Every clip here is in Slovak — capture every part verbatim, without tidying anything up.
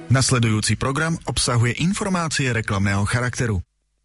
Nasledujúci program obsahuje informácie reklamného charakteru.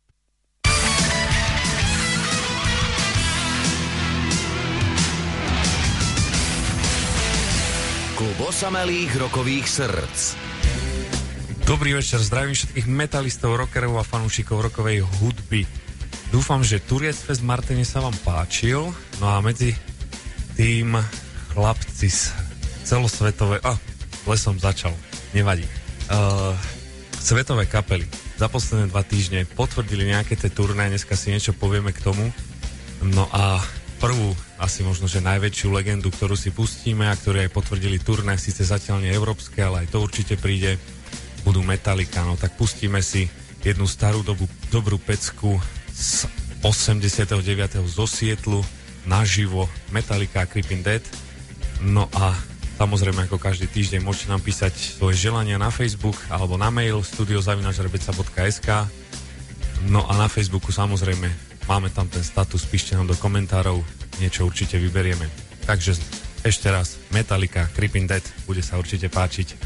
Klub osamelých rokových srdc. Dobrý večer, zdravím všetkých metalistov, rockerov a fanúšikov rockovej hudby. Dúfam, že Turiec Fest v Martine sa vám páčil. No a medzi tým chlapci z celosvetové... A, oh, lesom začal, nevadí. Uh, svetové kapely za posledné dva týždne potvrdili nejaké tie turné, dneska si niečo povieme k tomu. No a prvú, asi možno, že najväčšiu legendu, ktorú si pustíme a ktorú aj potvrdili turné, síce zatiaľ nie európske, ale aj to určite príde, budú Metallica. No tak pustíme si jednu starú dobu, dobrú pecku z osemdesiateho deviateho zo Sietlu naživo, Metallica Creeping Dead. No a samozrejme, ako každý týždeň, môžete nám písať svoje želania na Facebook alebo na mail studio zavináč rebeca bodka es ká. No a na Facebooku samozrejme máme tam ten status, píšte nám do komentárov, niečo určite vyberieme. Takže ešte raz, Metallica Creeping Dead, bude sa určite páčiť.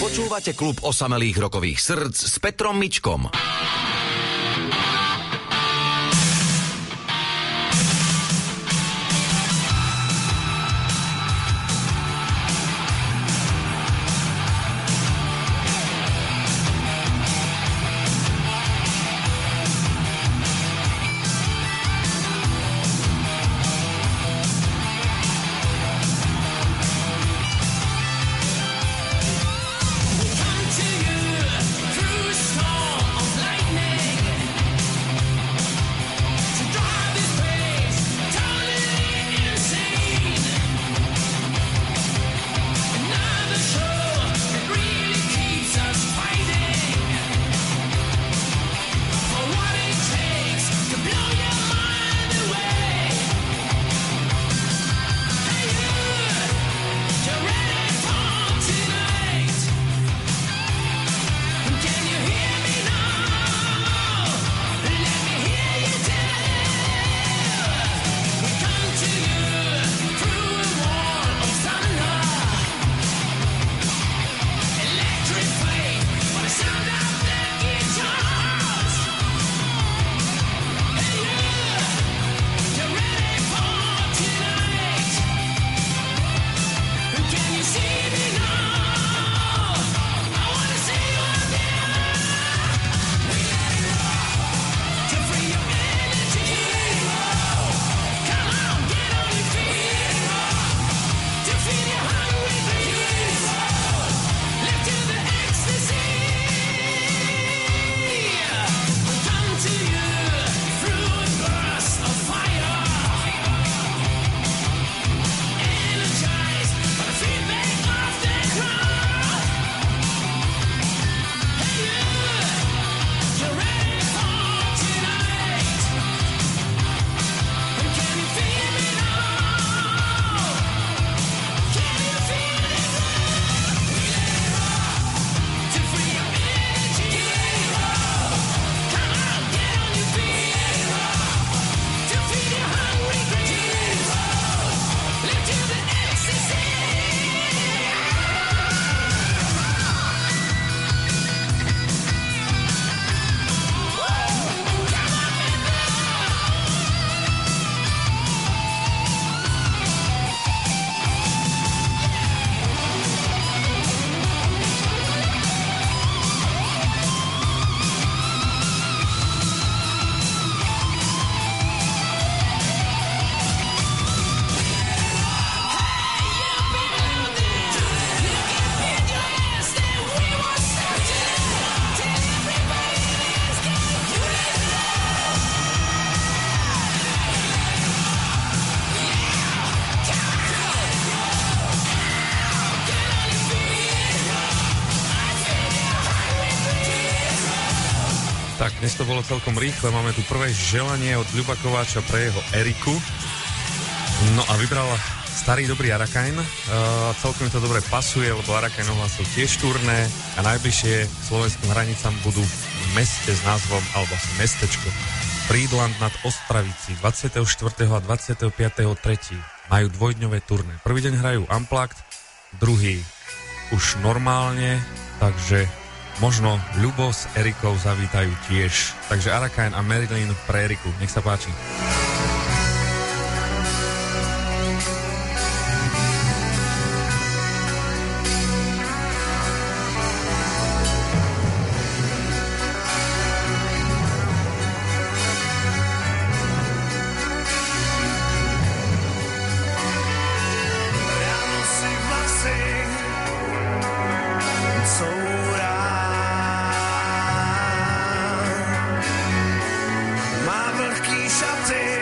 Počúvate klub osamelých rokových srdc s Petrom Mičkom. Tak, dnes to bolo celkom rýchle, máme tu prvé želanie od Ľuba Kováča pre jeho Eriku. No a vybral starý dobrý Arakain. Uh, celkom to dobre pasuje, lebo Arakain ohlásil tiež turné a najbližšie k slovenským hranicám budú v meste s názvom, alebo asi mestečko, Frídland nad Ostravici dvadsiateho štvrtého a dvadsiateho piateho tretieho Majú dvojdňové turné. Prvý deň hrajú Unplugged, druhý už normálne, takže možno Ľubo s Erikou zavítajú tiež. Takže Arakain a Marilyn pre Eriku. Nech sa páči. Má vlhký šaty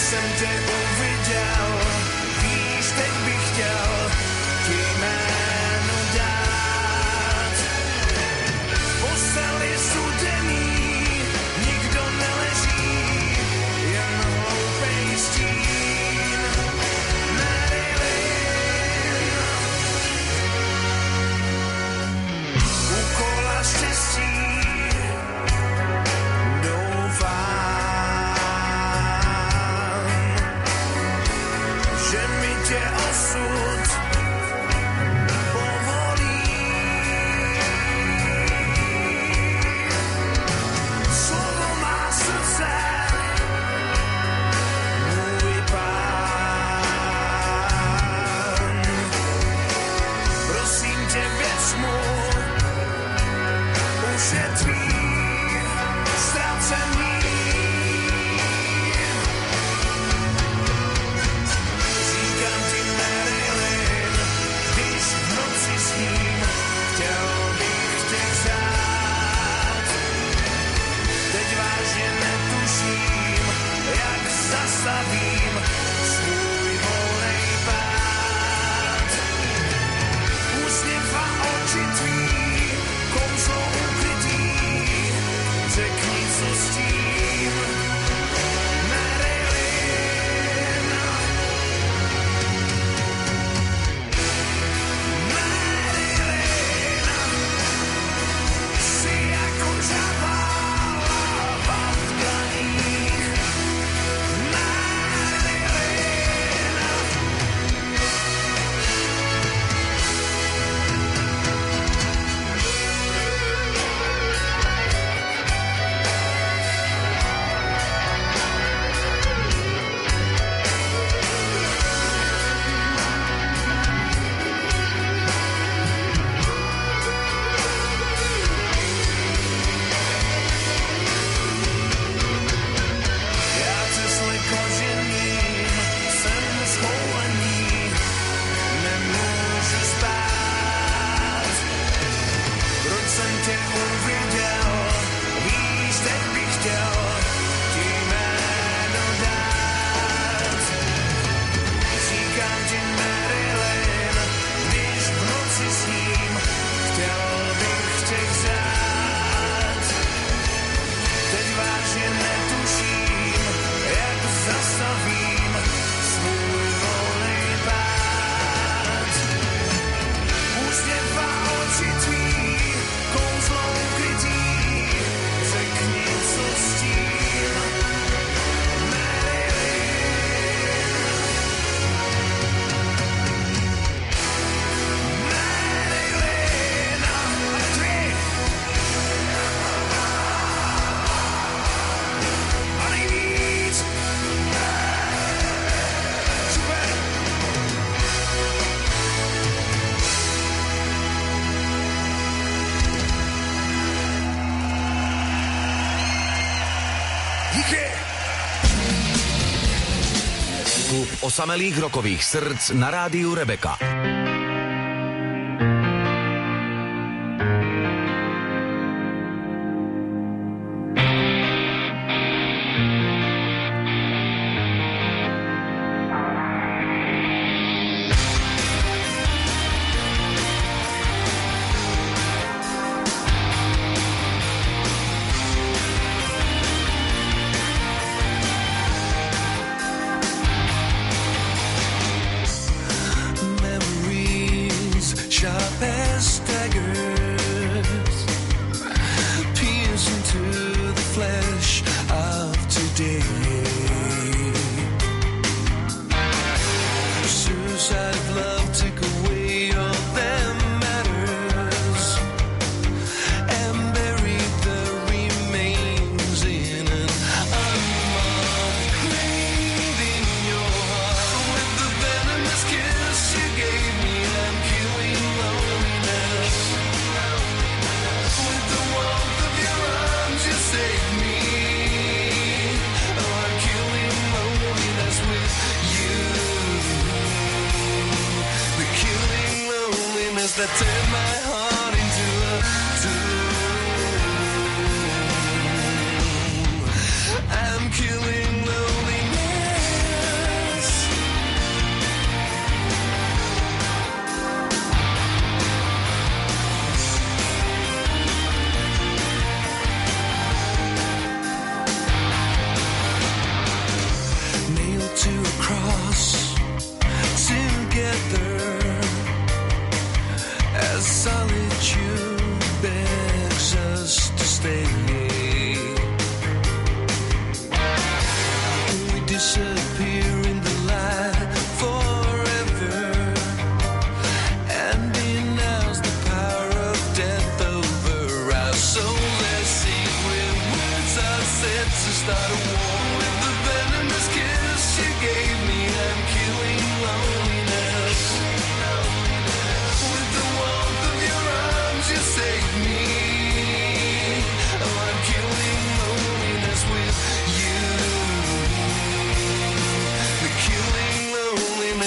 Klub osamelých rokových srdc na rádiu Rebeka.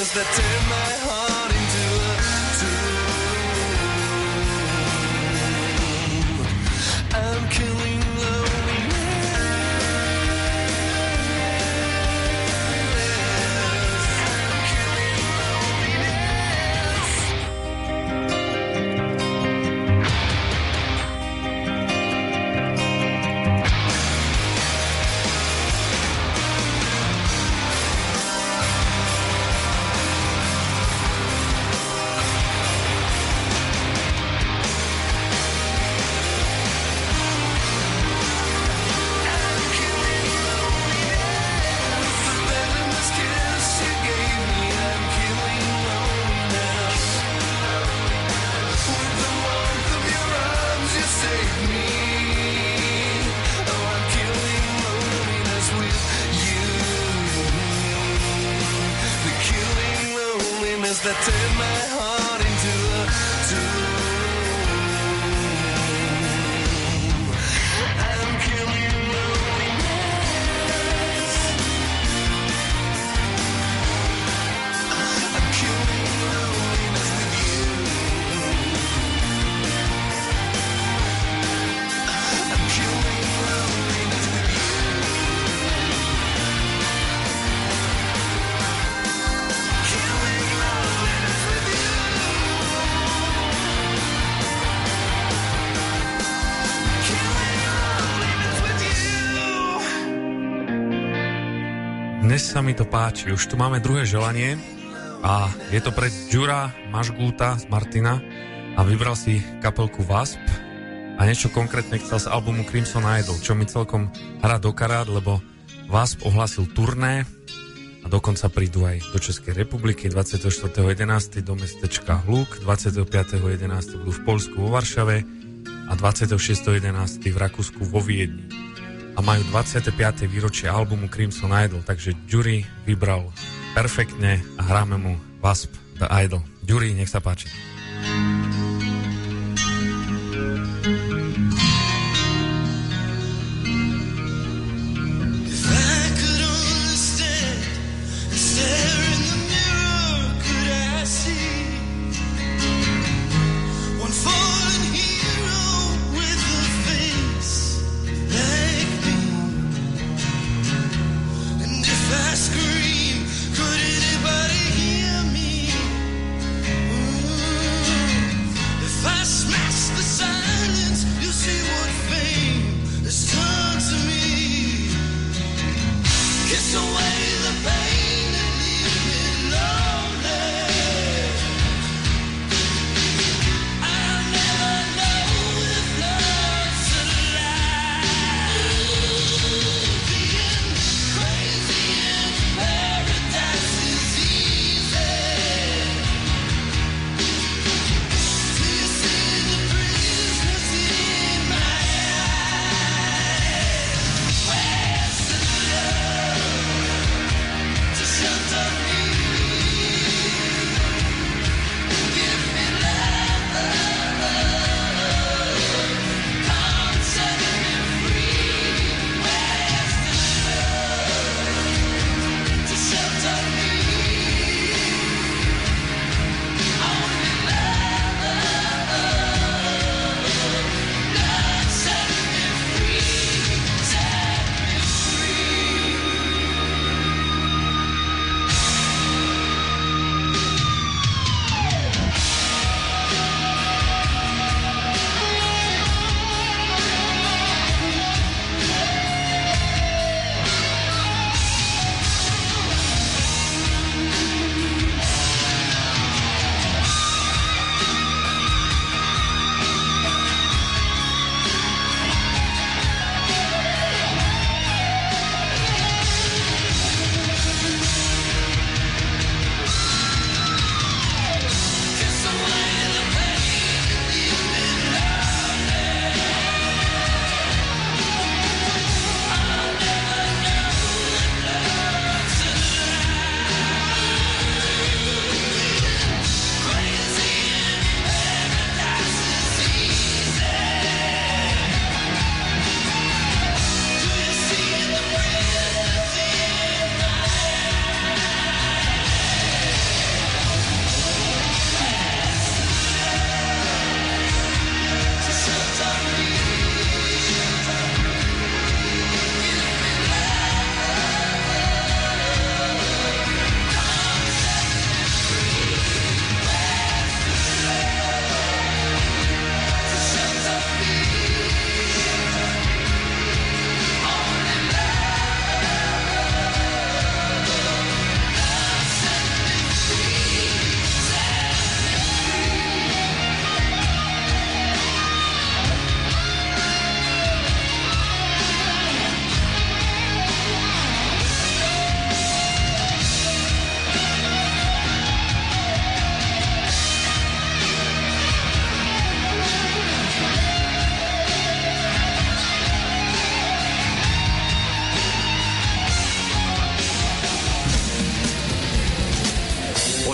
that turn my heart into a tomb. I'm killing that turn my heart into a tomb. I'm killing loneliness. I'm killing loneliness with you. I'm killing loneliness with you. Dnes sa mi to páči, už tu máme druhé želanie a je to pre Ďura Mažgúta z Martina a vybral si kapelku Wasp a niečo konkrétne chcel z albumu Crimson Idol, čo mi celkom hrá do karát, lebo Wasp ohlásil turné a dokonca prídu aj do Českej republiky dvadsiateho štvrtého jedenásteho do mestečka Hluk, dvadsiateho piateho jedenásteho budú v Poľsku vo Varšave a dvadsiateho šiesteho jedenásteho v Rakúsku vo Viedni. A majú dvadsiate piate výročie albumu Crimson Idol, takže Ďuri vybral perfektne a hráme mu Wasp The Idol. Ďuri, nech sa páči. Scream, could anybody hear me? Ooh.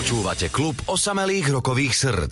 Počúvate klub osamelých rokových srdc.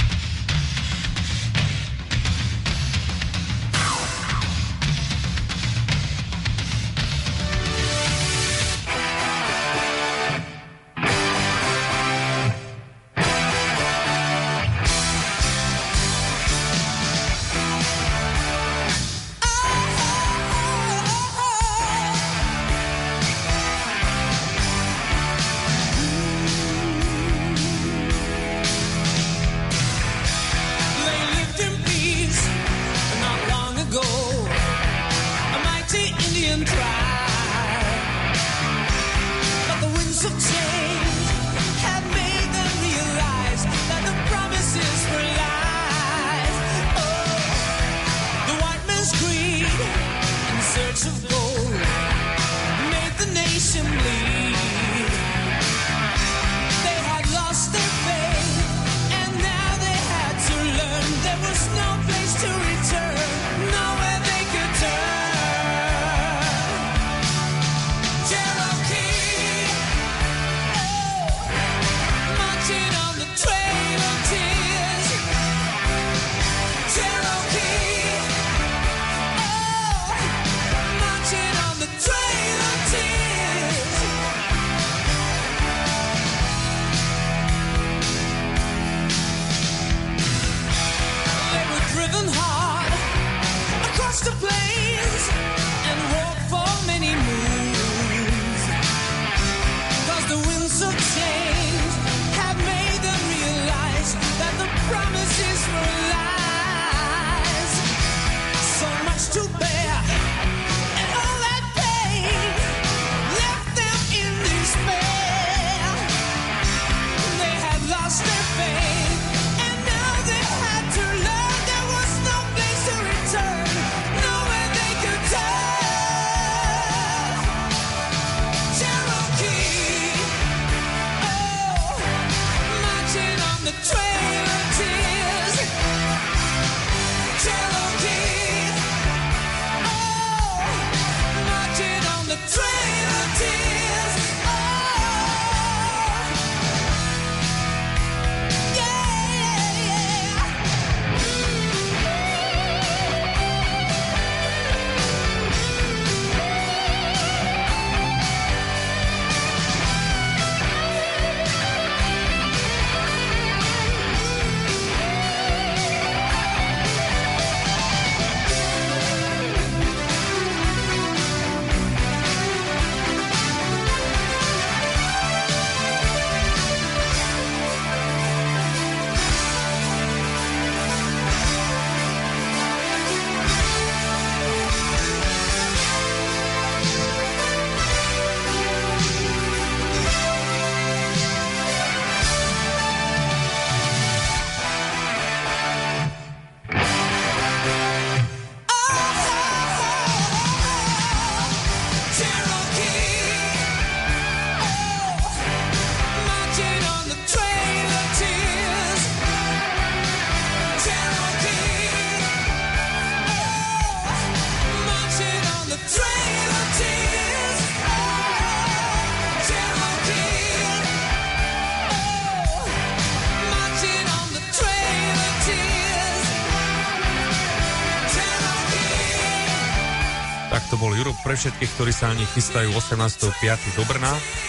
Pre všetkých, ktorí sa ani chystajú osemnásteho piateho do Brna.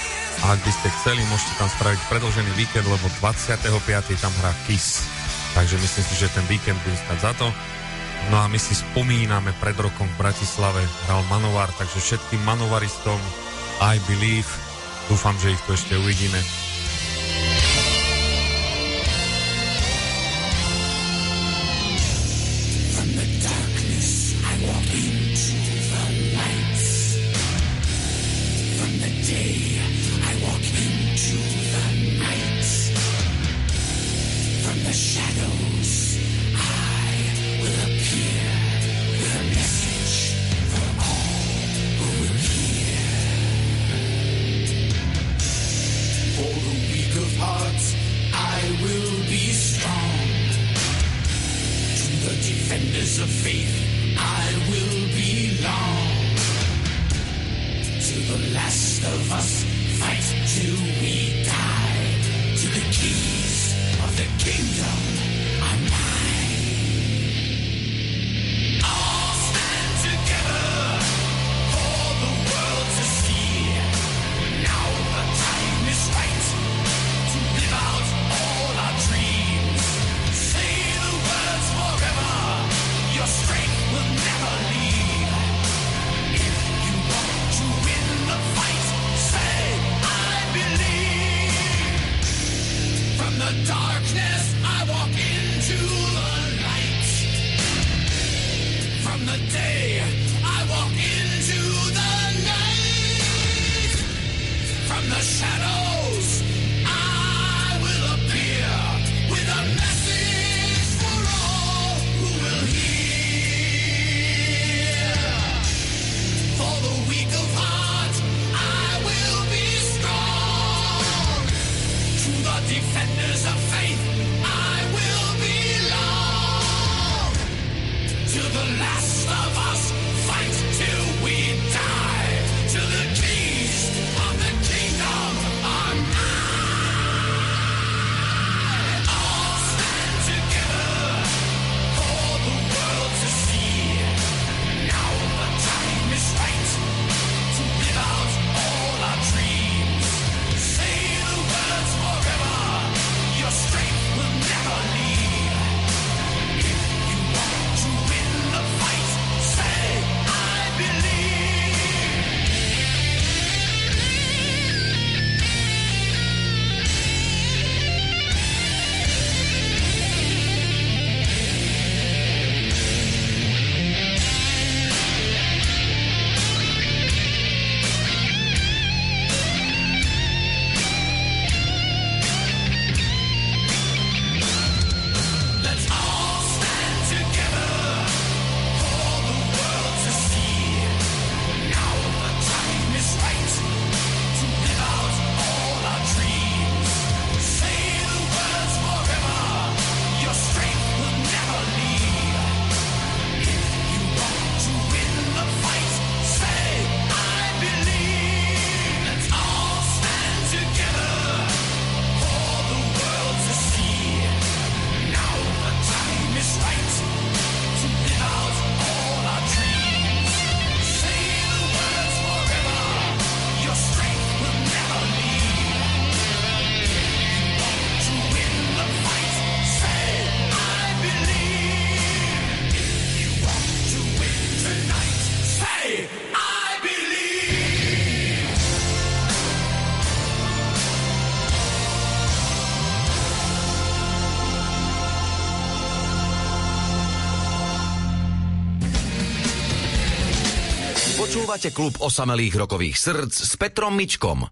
A ak by ste chceli, môžete tam spraviť predĺžený víkend, lebo dvadsiateho piateho tam hrá Kiss. Takže myslím si, že ten víkend bude stať za to. No a my si spomíname, pred rokom v Bratislave hral Manowar, takže všetkým Manowaristom I Believe. Dúfam, že ich tu ešte uvidíme. Last of us fight till we die, to the the darkness, I walk into the light. From the day, I walk into the night. From the shadows, I will appear with a message for all who will hear. For the weak of heart, I will be strong. To the defenders of faith, I will belong. To the last of us, fight till we die. To the keys of the kingdom are mine. All stand together for the world to see. Now the time is right to live out all our dreams. Say the words forever, your strength will never leave. If you want to win the fight, say I believe. Let's all stand together for the world to see. Now the time is right to live out all our dreams. Say the words forever, your strength will never leave. If you want to win the fight, say I believe. Let's all stand together for the world to see. Now the time is right to live out all our dreams. Say the words forever, your strength will never leave. If you want to win the fight, say I believe. If you want to win tonight, say I believe. Počúvate klub osamelých rokových srdc s Petrom Mičkom.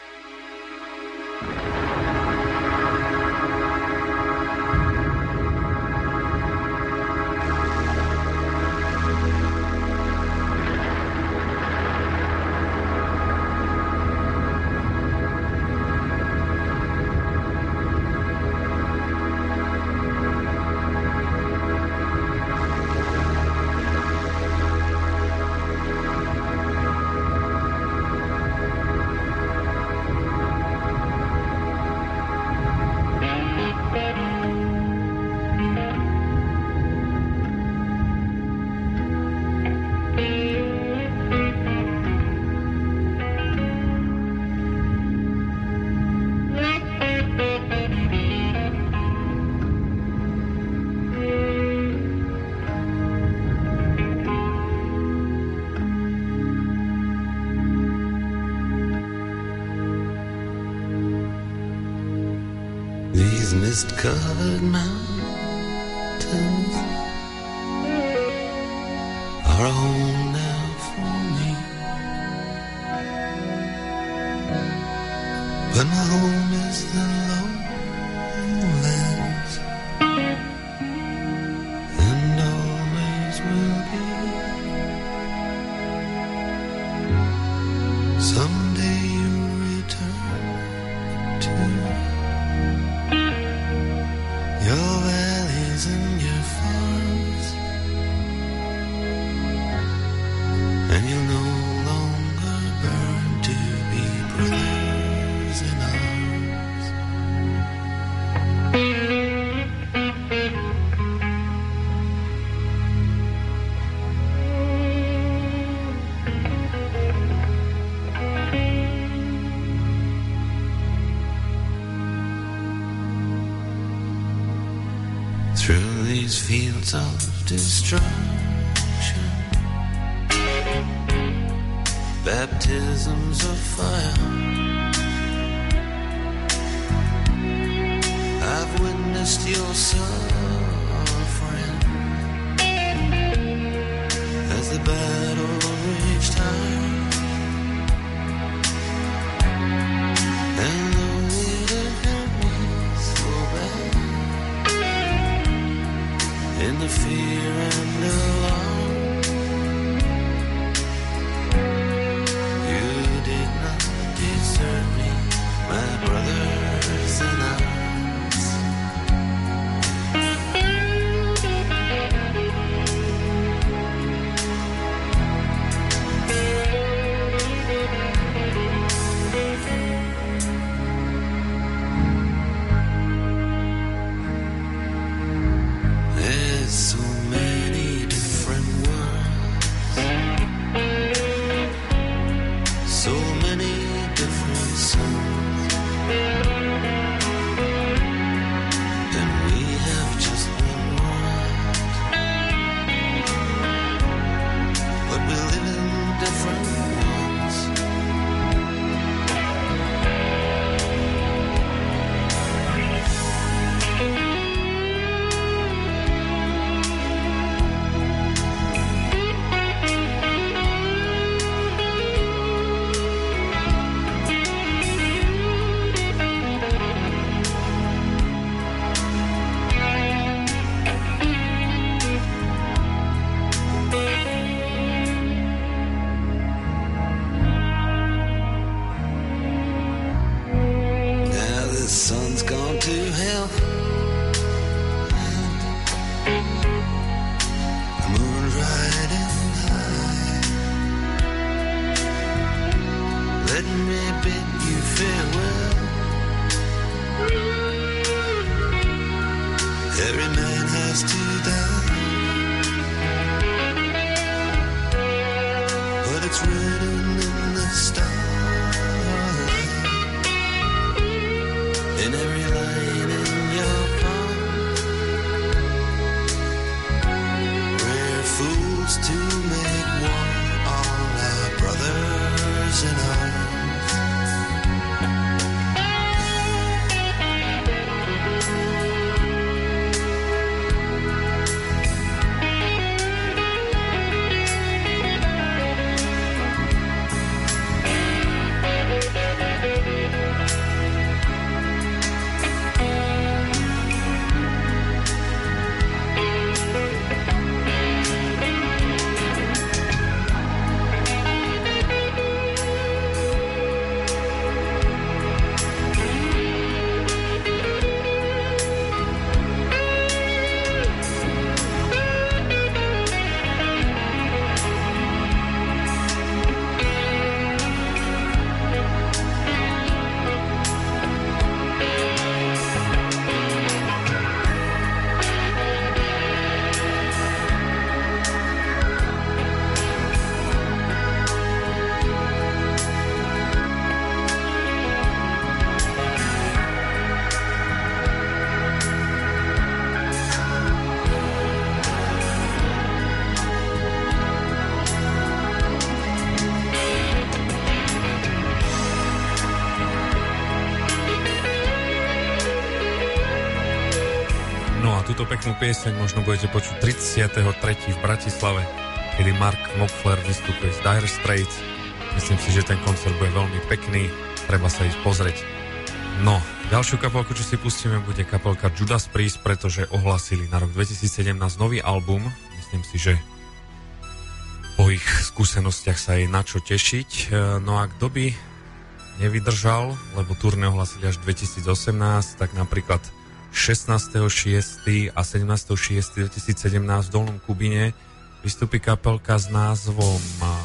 These mist-covered mountains are a home now for me. But my home is the lowlands, and always will be. Someday you'll return to your valleys and your farms, and you'll no longer burn to be brothers in arms. Through these fields of destruction, baptisms of fire, rest your suffering as the battle raged high. And though it hurt me so bad, in the fear and alarm, you did not desert me, my brothers in arms. There's so many different worlds, so many different suns, and we have just one world, but we live in different ones. Now the sun's gone to hell, the moon's riding high. Let me bid you farewell. Every man has to die, but it's written in the stars, in every line in your palm. We're fools to make war on our brothers in arms. Túto peknú pieseň možno budete počuť tridsiateho tretieho v Bratislave, kedy Mark Knopfler vystupuje z Dire Straits. Myslím si, že ten koncert bude veľmi pekný, treba sa ísť pozrieť. No, ďalšiu kapelku, čo si pustíme, bude kapelka Judas Priest, pretože ohlasili na rok dvetisícsedemnásť nový album. Myslím si, že po ich skúsenostiach sa je na čo tešiť. No a kto by nevydržal, lebo turné ohlasili až dvetisícosemnásť, tak napríklad šestnásteho šiesteho a sedemnásteho šiesteho dvetisícsedemnásť v Dolnom Kubine vystupí kapelka s názvom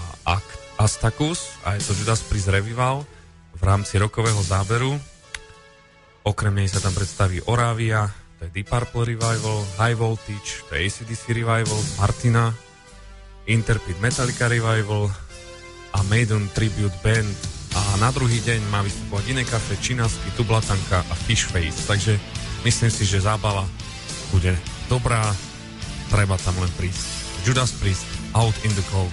Astacus a je to Judas Priest Revival v rámci rockového záberu. Okrem nej sa tam predstaví Oravia, to je Deep Purple Revival, High Voltage, to je á cé dé cé Revival, Martina, Interpret Metallica Revival a Maiden Tribute Band. A na druhý deň má vystupovať Iné Café, Činasky, Tublatanka a Fishface, takže myslím si, že zábava bude dobrá, treba tam len prísť. Judas Priest, Out in the Cold.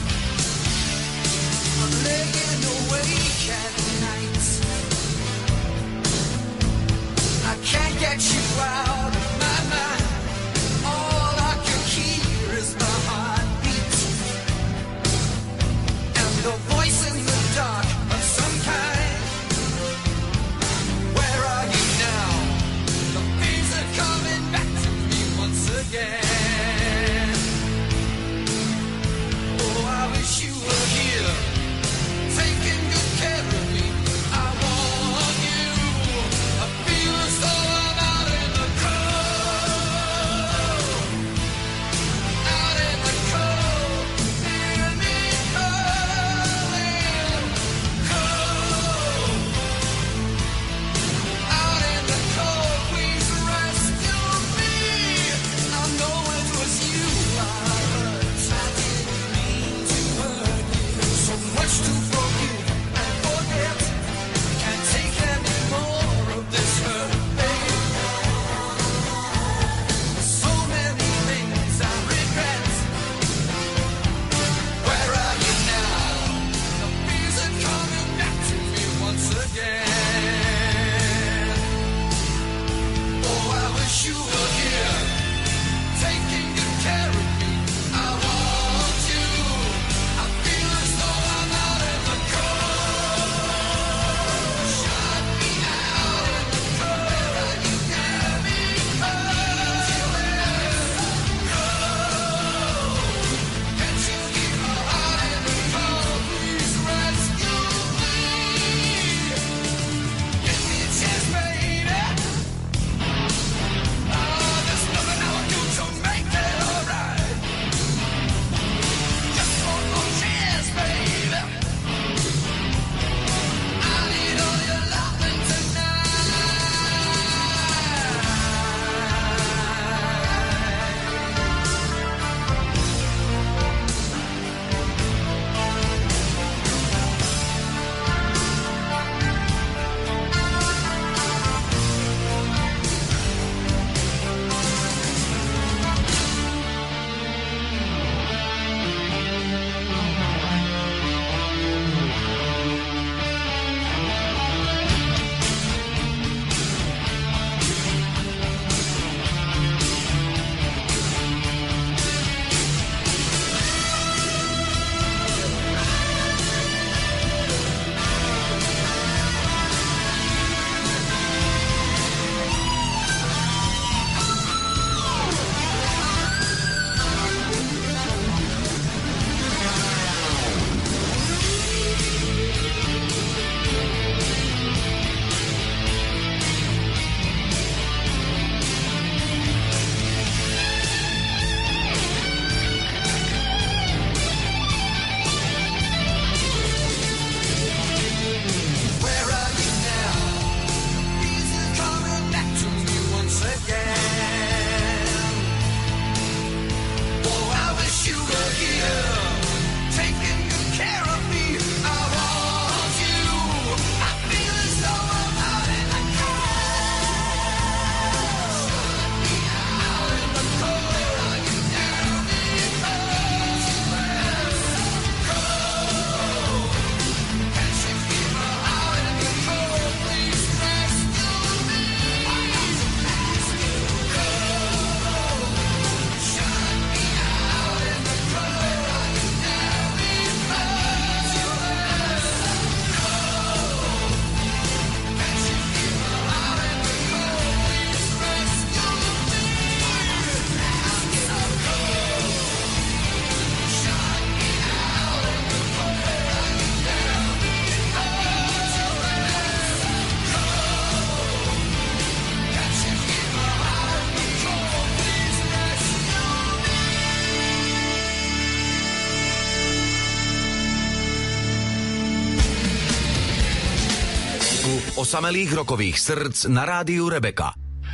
I'm laying awake at night, Osamelých rokových srdc na rádiu Rebeka.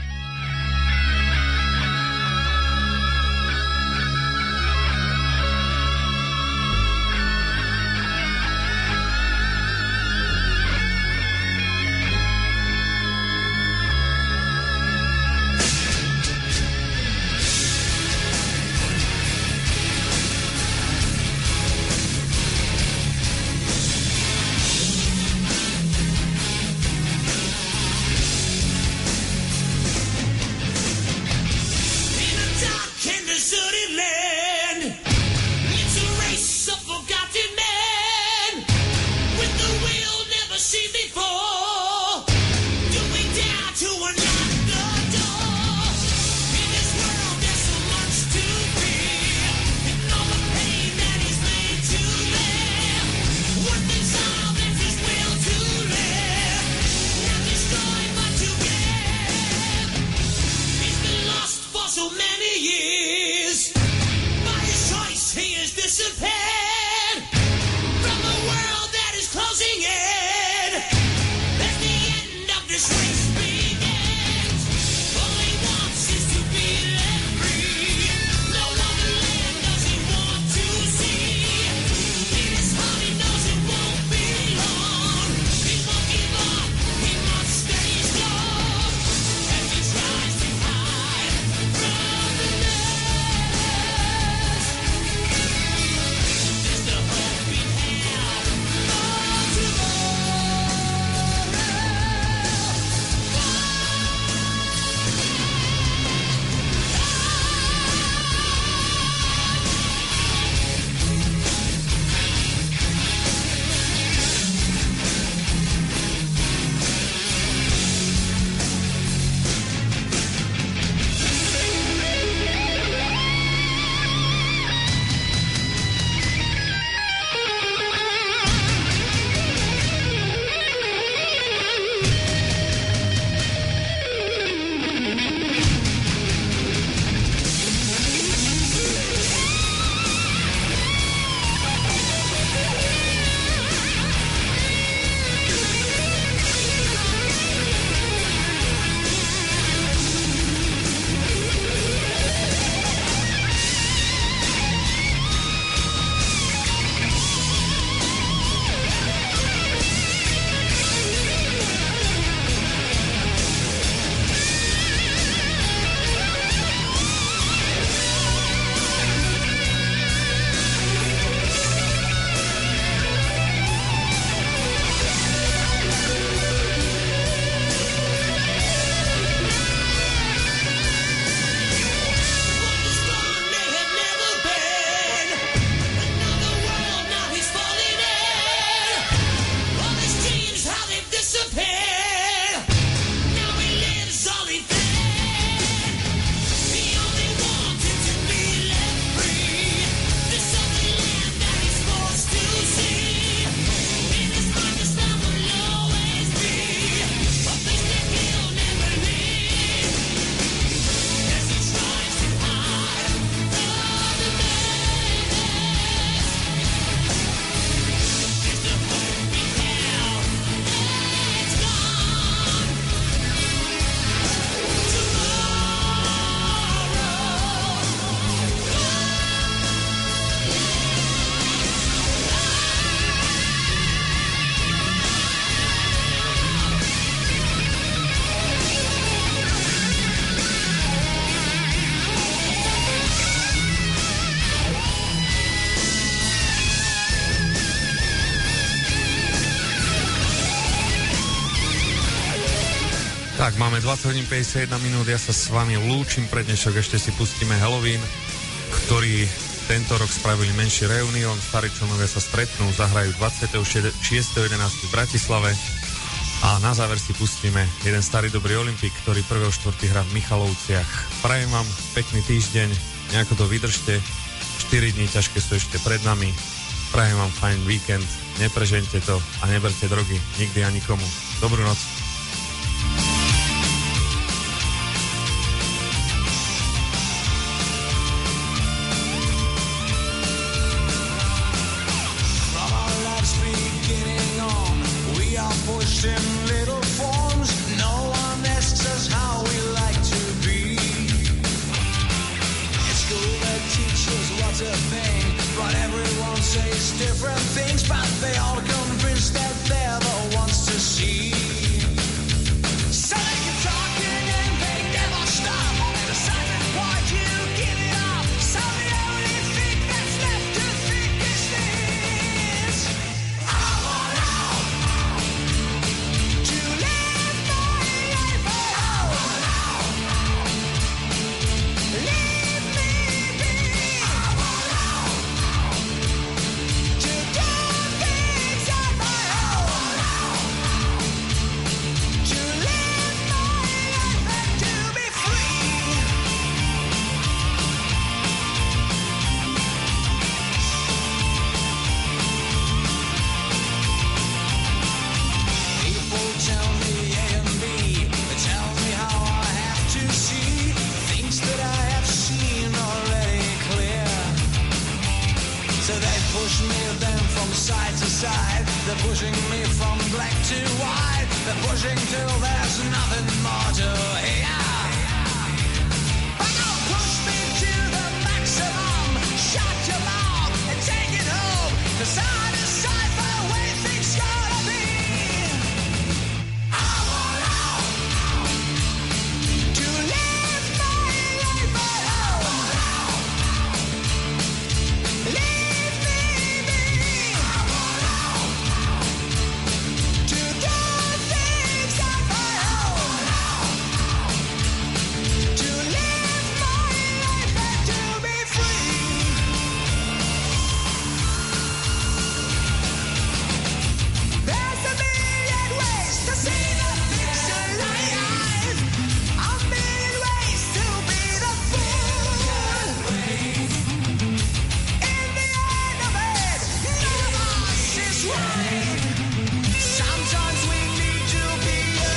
Tak, máme dvadsať hodín päťdesiatjeden minút, ja sa s vami lúčim pre dnešok, ešte si pustíme Halloween, ktorý tento rok spravili menší reunión, starí členovia sa stretnú, zahrajú dvadsiateho šiesteho jedenásteho v Bratislave a na záver si pustíme jeden starý dobrý Olympik, ktorý prvého štvrtého hrá v Michalovciach. Prajem vám pekný týždeň, nejako to vydržte, štyri dní ťažké sú ešte pred nami, prajem vám fajn víkend, neprežente to a neberte drogy nikdy a nikomu. Dobrú noc. Pushed in little pushing me from black to white. They're pushing till there's nothing more to hear. But don't push me to the maximum. Shut your mouth and take it home. 'Cause I decide the way things gotta be. I want out to live my life alone. Leave me be. I want out to do things on my own. To live my life and to be free. There's a million ways to see the picture alive. A million ways to be the fool. In the end of it, none of us is right. Sometimes we need to be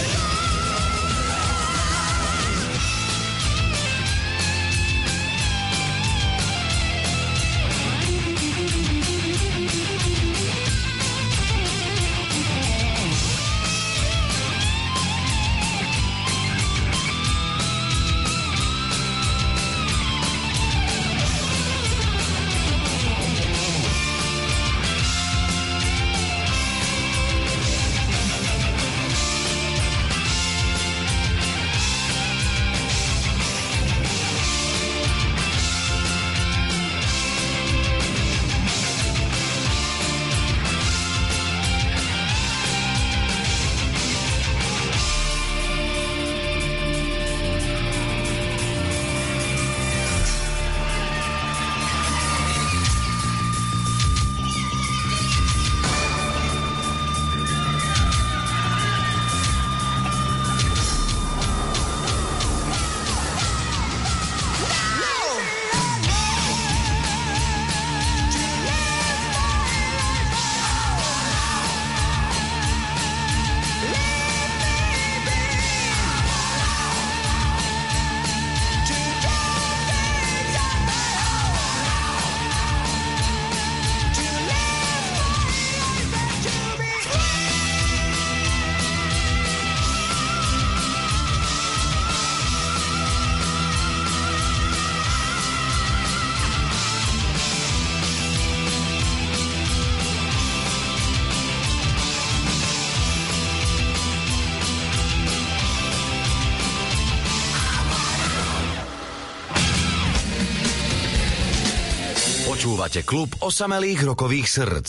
Počúvate klub osamelých rokových srdc.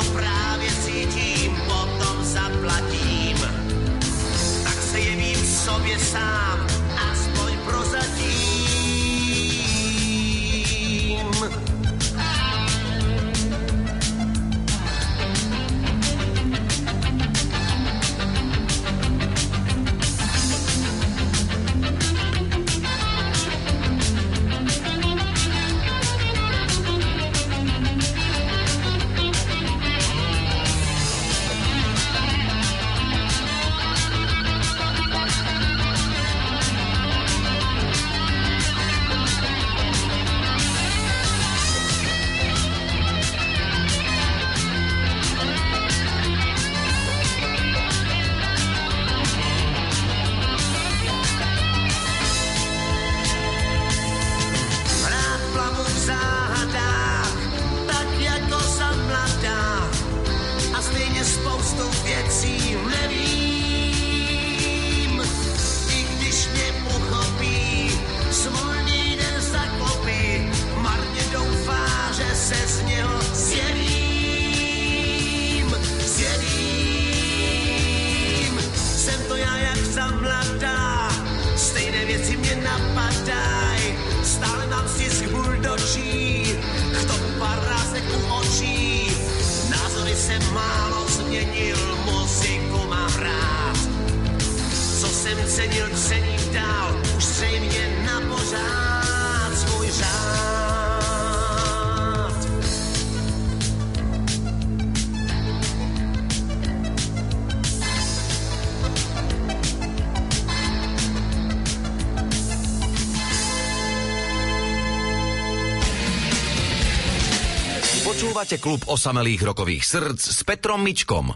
Potom zaplatím, tak se jevím sobě sám, aspoň prozatím. Počúvate klub osamelých rokových srdc s Petrom Mičkom.